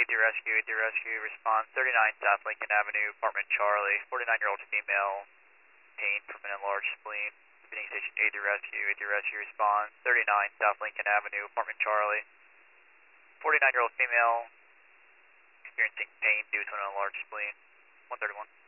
AD Rescue, response 39 South Lincoln Avenue, apartment Charlie, 49-year-old female, pain from an enlarged spleen. Visiting station AD Rescue, response 39 South Lincoln Avenue, apartment Charlie, 49-year-old female, experiencing pain due to an enlarged spleen, 131.